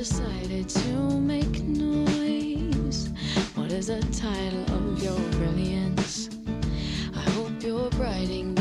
decided to make noise. What is the title of your brilliance? I hope you're writing